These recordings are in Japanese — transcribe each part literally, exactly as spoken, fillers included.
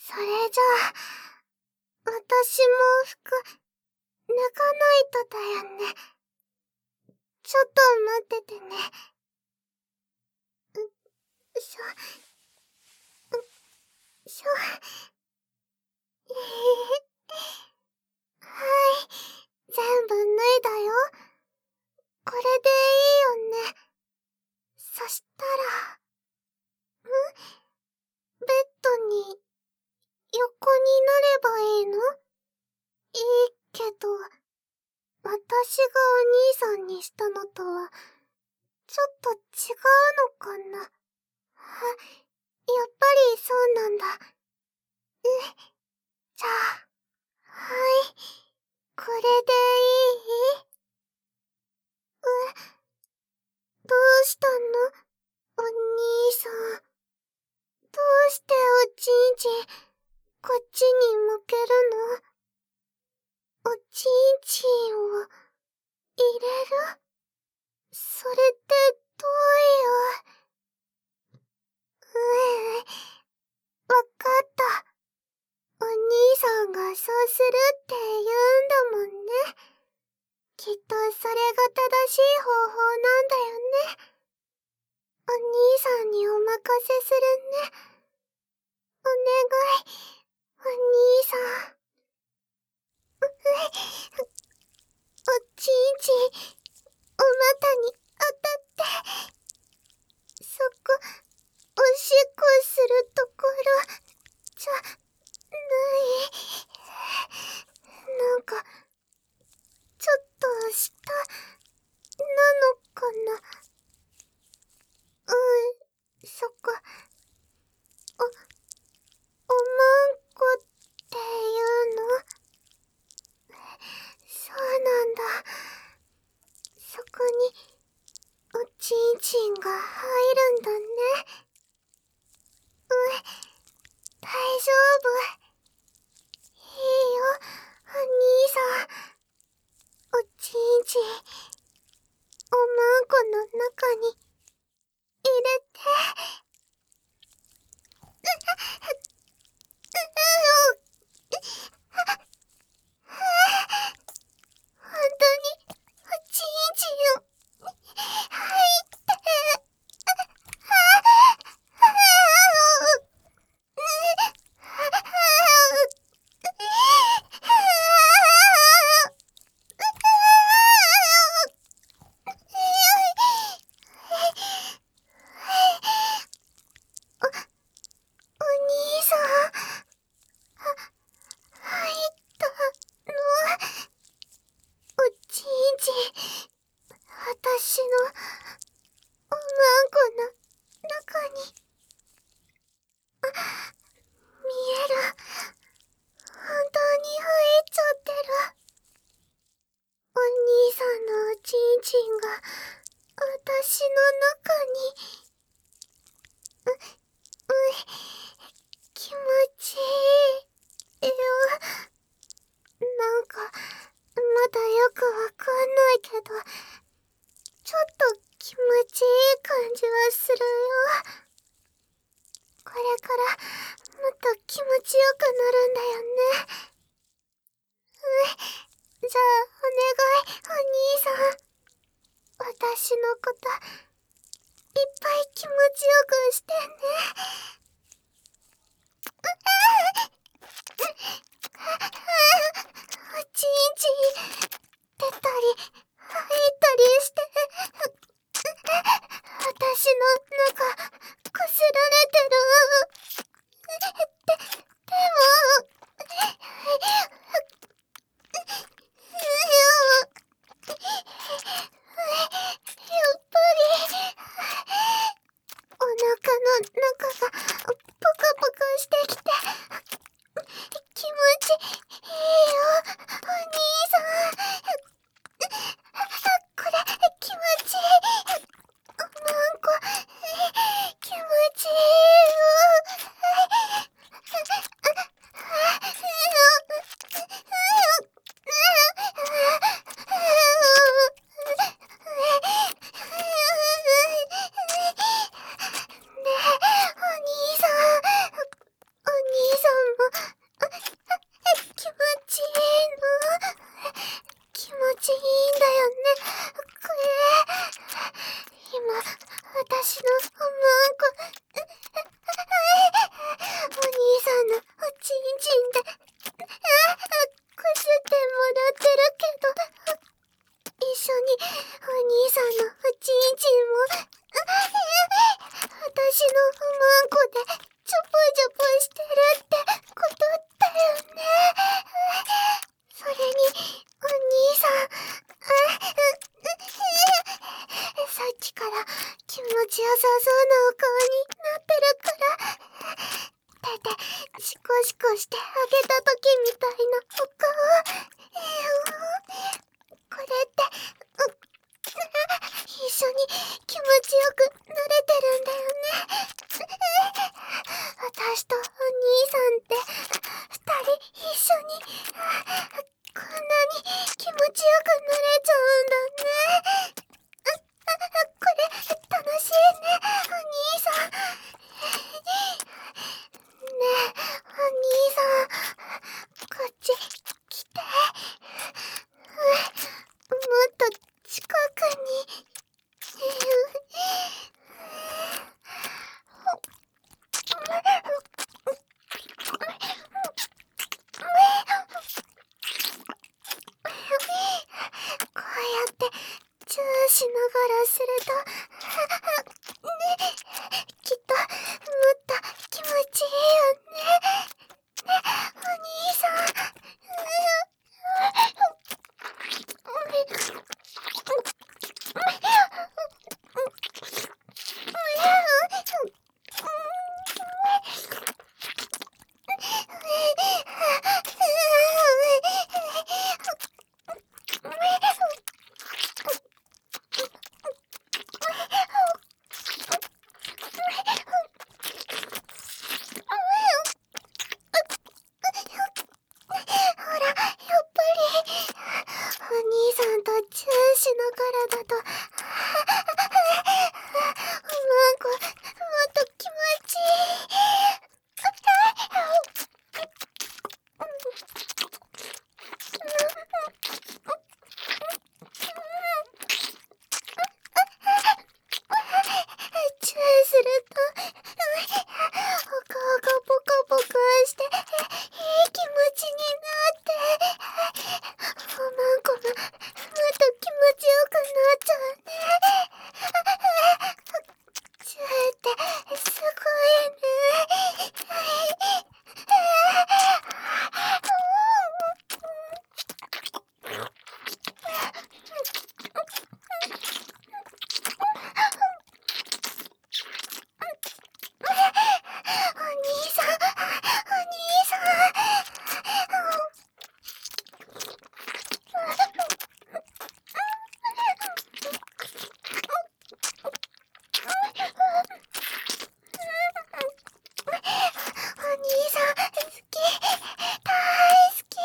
それじゃあ、私も服、脱がないとだよね。ちょっと待っててね。う、しょ、う、しょ、えへへ。はい、全部脱いだよ。これでいいよね。そしたら、ん？ベッドに、横になればいいの？いいけど、私がお兄さんにしたのとは、ちょっと違うのかな。は、やっぱりそうなんだ。え、じゃあ、はい、これでいい？え、どうしたの？お兄さん。どうしておちんちん、こっちに向けるの？おちんちんを、入れる？それってどういう…うえ、わかった。お兄さんがそうするって言うんだもんね。きっとそれが正しい方法なんだよね。お兄さんにお任せするね。お願い、お兄さん。う、う、おちんちん、お股に当たって。そこ、おしっこするところ、じゃ、ない。なんか、ちょっと下、なのかな。うん、そこ、お、おまんこっていうの？そうなんだ。そこに、おちんちんが入るんだね。うん、大丈夫。いいよ、お兄さん。おちんちん、おまんこの中に、入れて。う、う、う、ほんとに、おちんちん、入って。お、お兄さん、は、入ったの？おちんちん、私の、おまんこの中に。あ、見える。本当に入っちゃってる。お兄さんのおちんちんが、私の中に。う、うい、気持ちいいよ。なんか、まだよくわかんないけど、ちょっと気持ちいい感じはするよ。これからもっと気持ちよくなるんだよね。うん、じゃあお願い、お兄さん。私のこと、いっぱい気持ちよくしてね。おちんちん、出たり、入ったりして。私の中、こすられてる。で、でも、やっぱり、お腹の中がてシコシコしてあげた時みたいなお顔。これって一緒に気持ちよくなれてるんだよね。私とお兄さんって二人一緒にこんなに気持ちよくなれちゃうんだね。これ楽しいね、お兄さん。ねえ、お兄さん、こっち来て。もっと近くに。こうやってチューしながらするとね、きっともっと気持ちいいよね。ね、お兄さん。ほら、やっぱりお兄さんとチューしながらだとなんかもっと気持ちいい。チューするとお顔がポカポカしていい気持ちになってなんかもっと気持ちよくなっちゃうね。チューってすごいね。お兄さん、お兄さん。お兄さん、好き。大好き。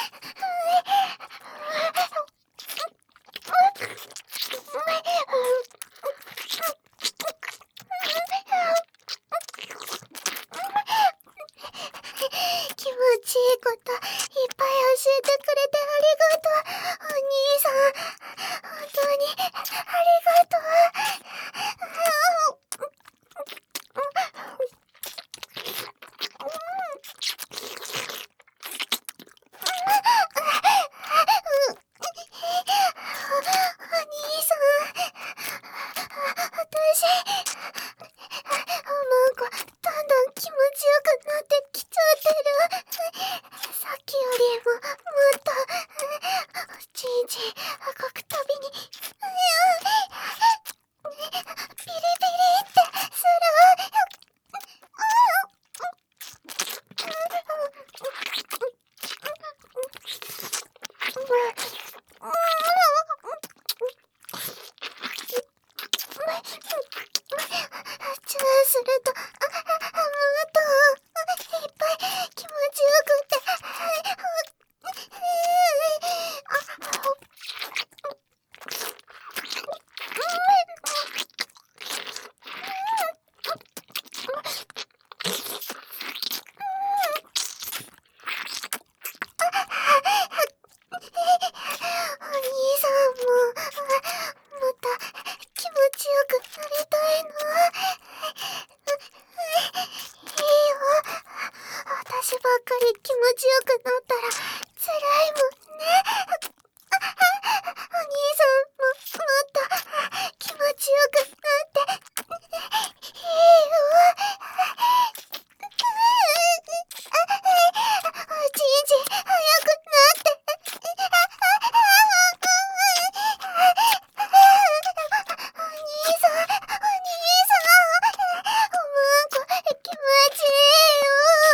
気持ちいいこといっぱい教えてくれてありがとう。お兄さん、本当にありがとう。お兄さん、私なんかだんだん気持ちよくなってきちゃってる。さっきよりももっとおちんちん動くたびにピリピリってする。チューすると、あ、あ、もっといっぱい気持ちよくて、お兄さんももっと気持ちよくなりたいの。いいよ。私ばっかり気持ちよくなったら辛いもんね。お兄さんももっと気持ちよくなっていいよ。おちんちん早くなって。お兄さん、お兄さん、なんか気持ちいいよ。